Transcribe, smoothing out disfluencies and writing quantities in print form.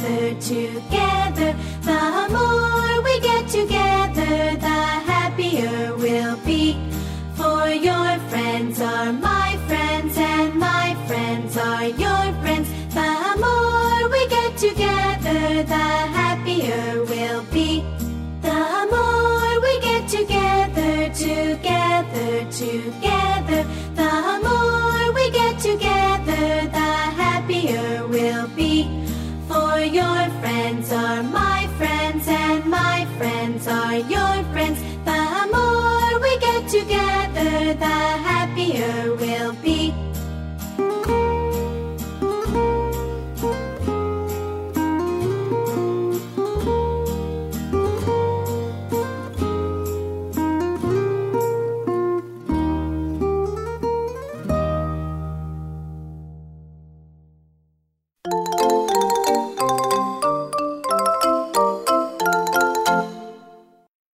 together, together. The more we get together, the happier we'll be. For your friends are my friends, and my friends are your friends. The more we get together, the happier we'll be. The more we get together, together, together. The more we get together, the happier we'll be. For your friends are my friends, and my friends are your friends.